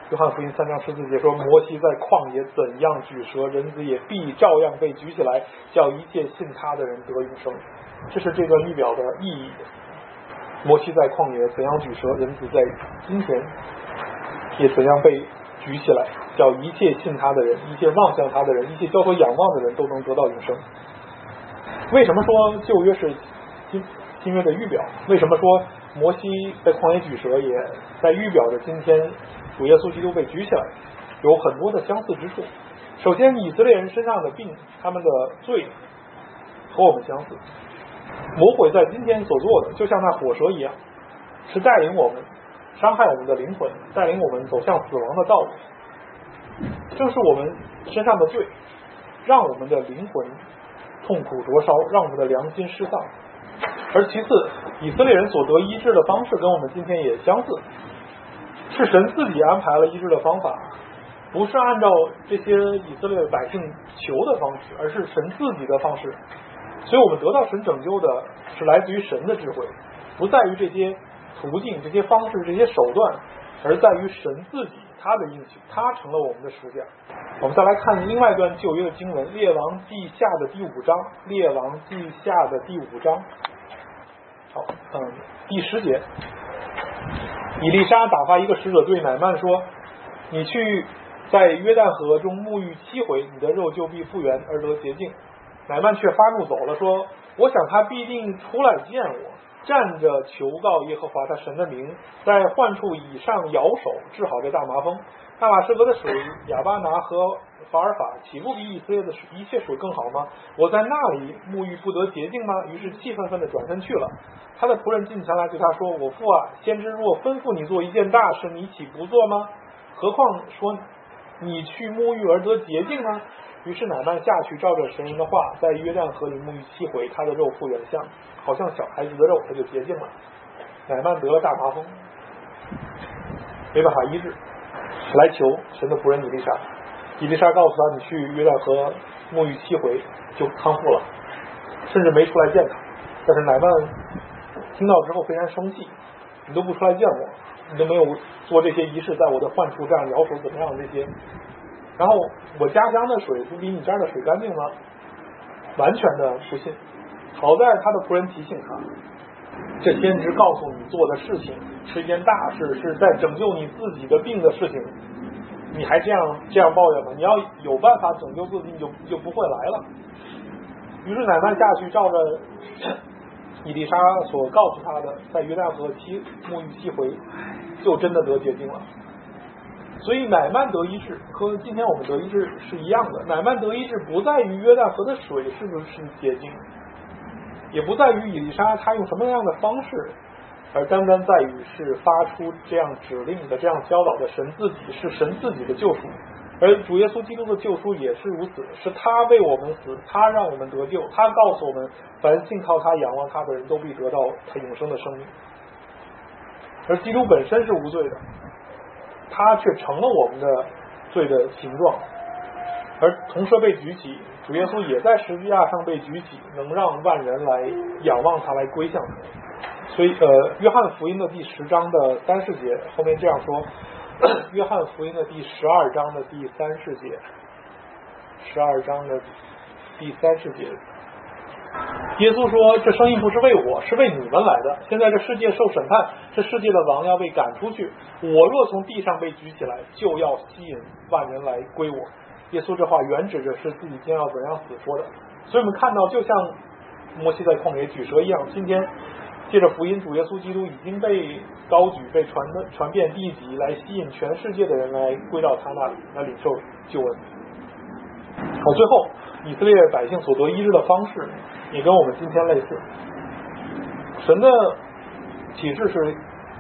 约翰福音三章十四节说，摩西在旷野怎样举蛇，人子也必照样被举起来，叫一切信他的人得永生。这是这段预表的意义。摩西在旷野怎样举蛇，人子在今天也怎样被举起来，叫一切信他的人，一切望向他的人，一切交托仰望的人都能得到永生。为什么说旧约是新新约的预表？为什么说摩西在旷野举蛇也在预表着今天主耶稣基督被举起来？有很多的相似之处。首先，以色列人身上的病，他们的罪和我们相似。魔鬼在今天所做的，就像那火蛇一样，是带领我们伤害我们的灵魂，带领我们走向死亡的道路。正是我们身上的罪，让我们的灵魂痛苦灼烧，让我们的良心失丧。而其次，以色列人所得医治的方式跟我们今天也相似，是神自己安排了医治的方法，不是按照这些以色列百姓求的方式，而是神自己的方式。所以我们得到神拯救的是来自于神的智慧，不在于这些途径、这些方式、这些手段，而在于神自己，他的应许，他成了我们的赎价。我们再来看另外一段旧约的经文，列王记下的第五章，列王记下的第五章。好，嗯，第十节，以利沙打发一个使者对乃曼说，你去在约旦河中沐浴七回，你的肉就必复原而得洁净。乃曼却发怒走了，说，我想他必定出来见我，站着求告耶和华他神的名，在患处以上摇手治好这大麻风。大马士革的水亚巴拿和法尔法岂不比以色列的一切水更好吗？我在那里沐浴不得洁净吗？于是气愤愤地转身去了。他的仆人进前来对他说，我父啊，先知若吩咐你做一件大事，你岂不做吗？何况说你去沐浴而得洁净呢？于是乃曼下去，照着神人的话，在约旦河里沐浴七回，他的肉复原像好像小孩子的肉，他就洁净了。乃曼得了大麻风，没办法医治，来求神的仆人以利沙。以利沙告诉他，你去约旦河沐浴七回就康复了，甚至没出来见他。但是乃曼听到之后非常生气，你都不出来见我，你都没有做这些仪式，在我的患处这样摇手怎么样这些，然后我家乡的水不比你这儿的水干净吗？完全的不信。好在他的仆人提醒他，这先知告诉你做的事情是一件大事，是在拯救你自己的病的事情，你还这样这样抱怨吗？你要有办法拯救自己，你就就不会来了。于是乃曼下去，照着以利沙所告诉他的，在约旦河七沐浴七回，就真的得洁净了。所以乃曼得医治和今天我们得医治是一样的。乃曼得医治不在于约旦河的水是不是洁净，也不在于以利沙他用什么样的方式，而单单在于是发出这样指令的、这样教导的神自己，是神自己的救赎。而主耶稣基督的救赎也是如此，是他为我们死，他让我们得救，他告诉我们，凡信靠他、仰望他的人都必得到他永生的生命。而基督本身是无罪的，他却成了我们的罪的形状，而铜蛇被举起，主耶稣也在十字架上被举起，能让万人来仰望他，来归向他。所以呃，约翰福音的第十章的三十节后面这样说，约翰福音的第十二章的第三十节，十二章的第三十节，耶稣说，这生意不是为我，是为你们来的。现在这世界受审判，这世界的王要被赶出去，我若从地上被举起来，就要吸引万人来归我。耶稣这话原指着是自己将要怎样死说的。所以我们看到，就像摩西在旷野举蛇一样，今天借着福音，主耶稣基督已经被高举，被传的传遍地极，来吸引全世界的人来归到他那里，来领受救恩。好，最后以色列百姓所得医治的方式也跟我们今天类似。神的启示是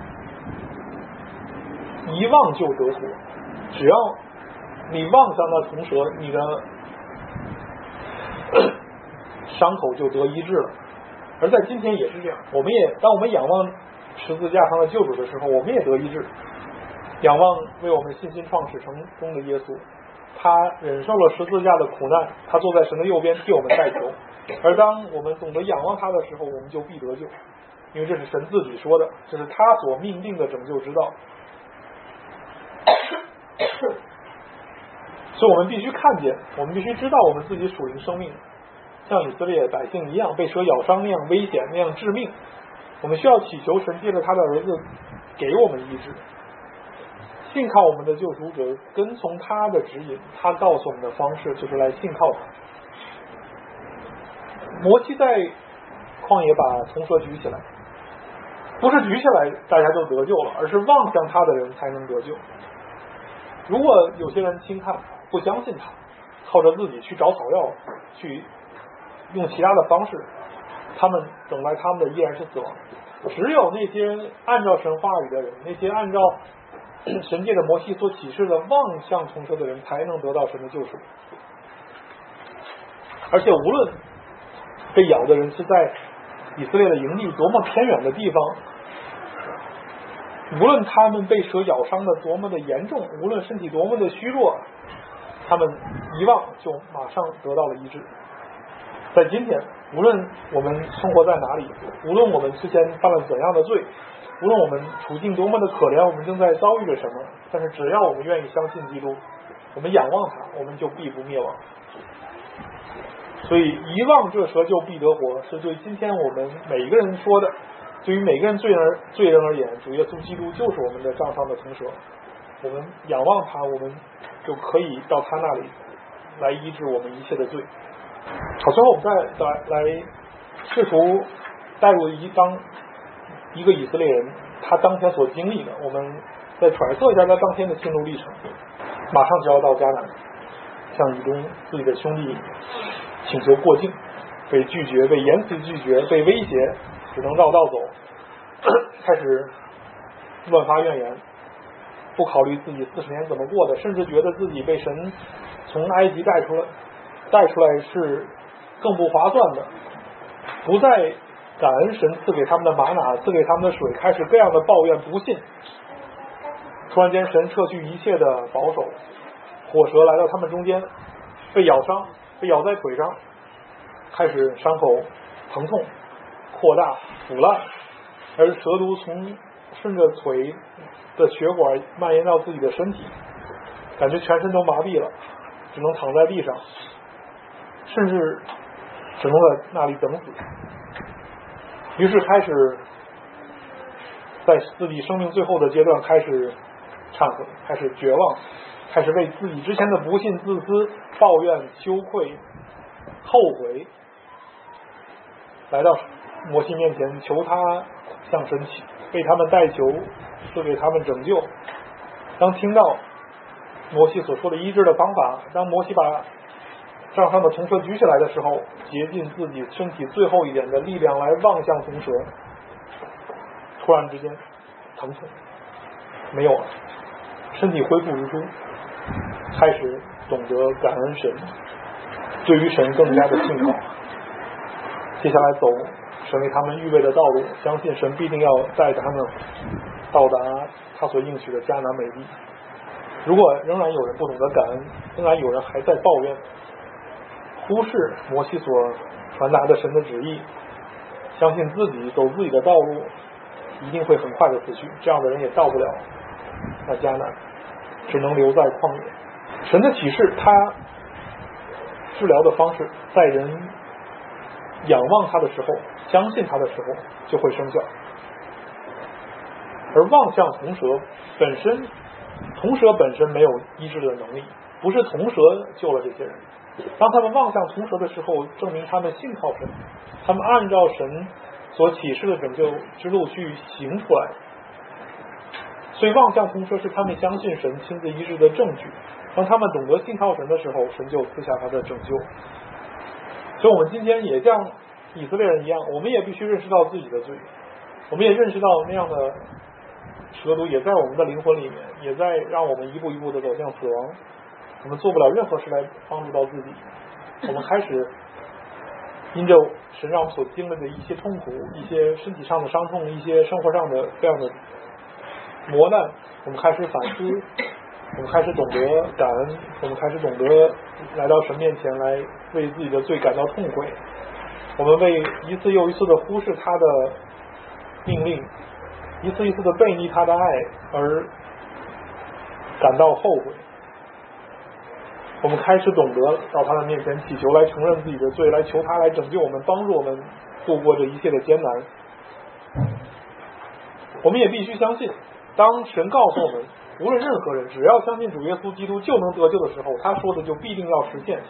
一望就得活，只要你望向那铜蛇，你的伤口就得医治了。而在今天也是这样，我们也当我们仰望十字架上的救主的时候，我们也得医治。仰望为我们信心创始成终的耶稣，他忍受了十字架的苦难，他坐在神的右边替我们代求。而当我们懂得仰望他的时候，我们就必得救，因为这是神自己说的，这是他所命定的拯救之道。 所以我们必须看见，我们必须知道我们自己属灵生命像以色列百姓一样被蛇咬伤那样危险那样致命。我们需要祈求神借着他的儿子给我们医治，信靠我们的救赎者，跟从他的指引，他告诉我们的方式就是来信靠他。摩西在旷野把铜蛇举起来，不是举起来大家都得救了，而是望向他的人才能得救。如果有些人轻看不相信他，靠着自己去找草药，去用其他的方式，他们等来他们的依然是死亡。只有那些按照神话语的人，那些按照神借着摩西所启示的望向铜蛇的人，才能得到神的救赎。而且无论被咬的人是在以色列的营地多么偏远的地方，无论他们被蛇咬伤的多么的严重，无论身体多么的虚弱，他们一望就马上得到了医治。在今天，无论我们生活在哪里，无论我们之前犯了怎样的罪，无论我们处境多么的可怜，我们正在遭遇着什么，但是只要我们愿意相信基督，我们仰望他，我们就必不灭亡。所以一望这蛇就必得活，是对今天我们每一个人说的。对于每个人罪人罪人而言，主耶稣基督就是我们的杖上的铜蛇，我们仰望他，我们就可以到他那里来医治我们一切的罪。好，最后我们再来来试图带入一当一个以色列人他当天所经历的，我们再揣测一下他当天的心路历程。马上就要到迦南，向以东自己的兄弟请求过境，被拒绝，被严词拒绝，被威胁，只能绕道走，开始乱发怨言，不考虑自己四十年怎么过的，甚至觉得自己被神从埃及带出来带出来是更不划算的，不再感恩神赐给他们的玛拿，赐给他们的水，开始各样的抱怨不信。突然间神撤去一切的保守，火蛇来到他们中间，被咬伤，被咬在腿上，开始伤口疼痛扩大腐烂，而蛇毒从顺着腿的血管蔓延到自己的身体，感觉全身都麻痹了，只能躺在地上，甚至只能在那里等死。于是开始在自己生命最后的阶段开始忏悔，开始绝望，开始为自己之前的不信、自私、抱怨、羞愧、后悔，来到摩西面前求他向神祈，为他们代求，赐给他们拯救。当听到摩西所说的医治的方法，当摩西把杖上的铜蛇举起来的时候，竭尽自己身体最后一点的力量来望向铜蛇，突然之间疼痛没有了，身体恢复如初，开始懂得感恩神，对于神更加的信靠。接下来走神为他们预备的道路，相信神必定要带着他们到达他所应许的迦南美地。如果仍然有人不懂得感恩，仍然有人还在抱怨，忽视摩西所传达的神的旨意，相信自己走自己的道路一定会很快的死去，这样的人也到不了那迦南，只能留在旷野。神的启示，他治疗的方式，在人仰望他的时候，相信他的时候就会生效。而望向铜蛇本身，铜蛇本身没有医治的能力，不是铜蛇救了这些人。当他们望向铜蛇的时候，证明他们信靠神，他们按照神所启示的拯救之路去行出来。所以望向铜蛇是他们相信神亲自医治的证据。当他们懂得信靠神的时候，神就赐下他的拯救。所以我们今天也像以色列人一样，我们也必须认识到自己的罪，我们也认识到那样的蛇毒也在我们的灵魂里面，也在让我们一步一步的走向死亡。我们做不了任何事来帮助到自己，我们开始因着神让我们所经历的一些痛苦，一些身体上的伤痛，一些生活上的这样的磨难，我们开始反思，我们开始懂得感恩，我们开始懂得来到神面前来为自己的罪感到痛悔，我们为一次又一次的忽视他的命令，一次一次的背逆他的爱而感到后悔。 我们开始懂得到他的面前祈求，来承认自己的罪，来求他来拯救我们，帮助我们度过这一切的艰难。我们也必须相信，当神告诉我们无论任何人只要相信主耶稣基督就能得救的时候，他说的就必定要实现。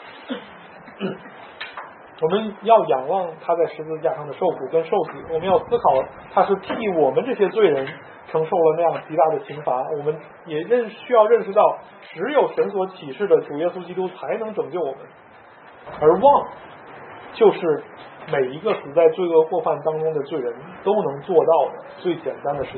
我们要仰望他在十字架上的受苦跟受死，我们要思考他是替我们这些罪人承受了那样极大的刑罚。我们也认需要认识到，只有神所启示的主耶稣基督才能拯救我们，而望就是每一个死在罪恶过犯当中的罪人都能做到的最简单的事情。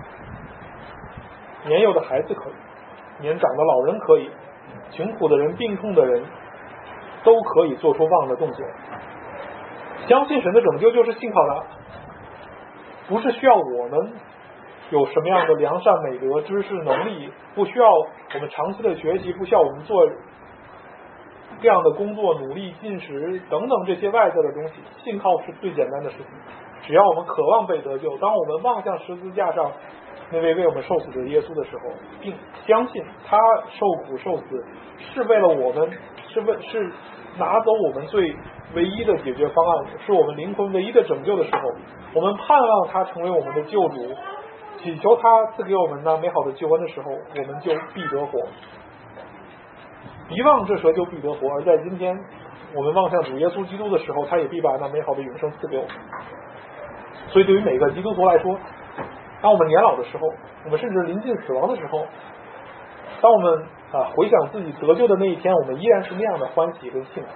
年幼的孩子可以，年长的老人可以，穷苦的人、病痛的人都可以做出望的动作。相信神的拯救就是信靠他，不是需要我们有什么样的良善美德、知识能力，不需要我们长期的学习，不需要我们做这样的工作、努力进食等等这些外在的东西。信靠是最简单的事情，只要我们渴望被得救，当我们望向十字架上那位为我们受死的耶稣的时候，并相信他受苦受死是为了我们，是为是拿走我们最唯一的解决方案，是我们灵魂唯一的拯救的时候，我们盼望他成为我们的救主，祈求他赐给我们那美好的救恩的时候，我们就必得活。一望这蛇就必得活，而在今天我们望向主耶稣基督的时候，他也必把那美好的永生赐给我们。所以对于每个基督徒来说，当我们年老的时候，我们甚至临近死亡的时候，当我们啊回想自己得救的那一天，我们依然是那样的欢喜跟幸福，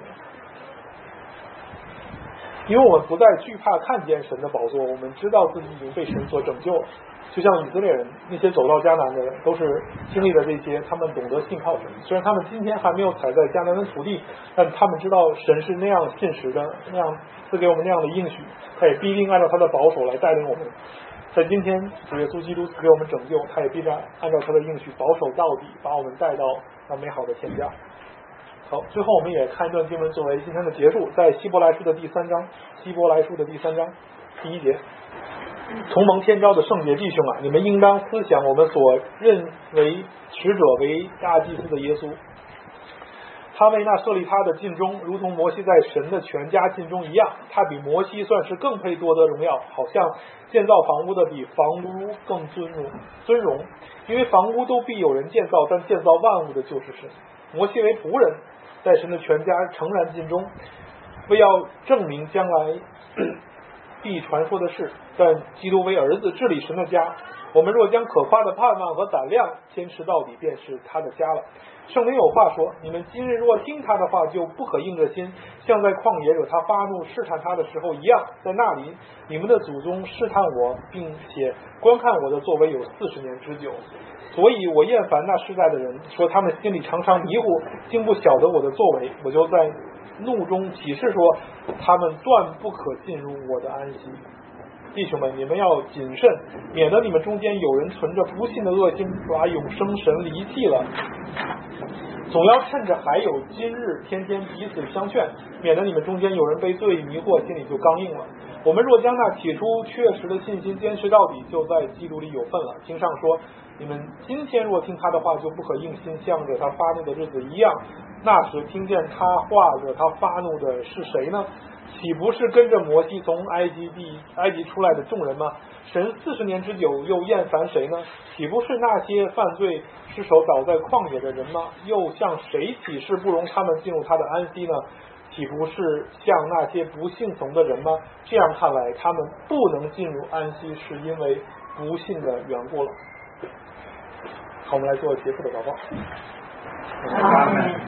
因为我们不再惧怕看见神的宝座，我们知道自己已经被神所拯救了。就像以色列人那些走到迦南的人，都是经历了这些，他们懂得信靠神。虽然他们今天还没有踩在迦南的土地，但他们知道神是那样信实的，那样赐给我们那样的应许，他也必定按照他的保守来带领我们。在今天主耶稣基督赐给我们拯救，他也必然按照他的应许保守到底，把我们带到那美好的天家。好，最后我们也看一段经文作为今天的结束，在希伯来书的第三章，希伯来书的第三章第一节，同盟天召的圣洁弟兄啊，你们应当思想我们所认为使者为大祭司的耶稣，他为那设立他的尽忠，如同摩西在神的全家尽忠一样，他比摩西算是更配多得荣耀，好像建造房屋的比房屋更尊荣尊荣，因为房屋都必有人建造，但建造万物的就是神。摩西为仆人，在神的全家诚然尽忠，为要证明将来必传说的事，但基督为儿子治理神的家，我们若将可夸的盼望和胆量坚持到底，便是他的家了。圣灵有话说，你们今日若听他的话，就不可硬着心，像在旷野惹他发怒试探他的时候一样。在那里你们的祖宗试探我，并且观看我的作为有四十年之久，所以我厌烦那世代的人，说他们心里常常迷糊，竟不晓得我的作为。我就在怒中起誓说，他们断不可进入我的安息。弟兄们，你们要谨慎，免得你们中间有人存着不信的恶心，把永生神离弃了。总要趁着还有今日，天天彼此相劝，免得你们中间有人被罪迷惑，心里就刚硬了。我们若将那起初确实的信心坚持到底，就在基督里有份了。经上说，你们今天若听他的话，就不可硬心，像惹他发怒的日子一样。那时听见他话惹他发怒的是谁呢？岂不是跟着摩西从埃及地埃及出来的众人吗？神四十年之久又厌烦谁呢？岂不是那些犯罪失手倒在旷野的人吗？又向谁起誓不容他们进入他的安息呢？岂不是像那些不信从的人吗？这样看来，他们不能进入安息，是因为不信的缘故了。好，我们来做结束的祷告。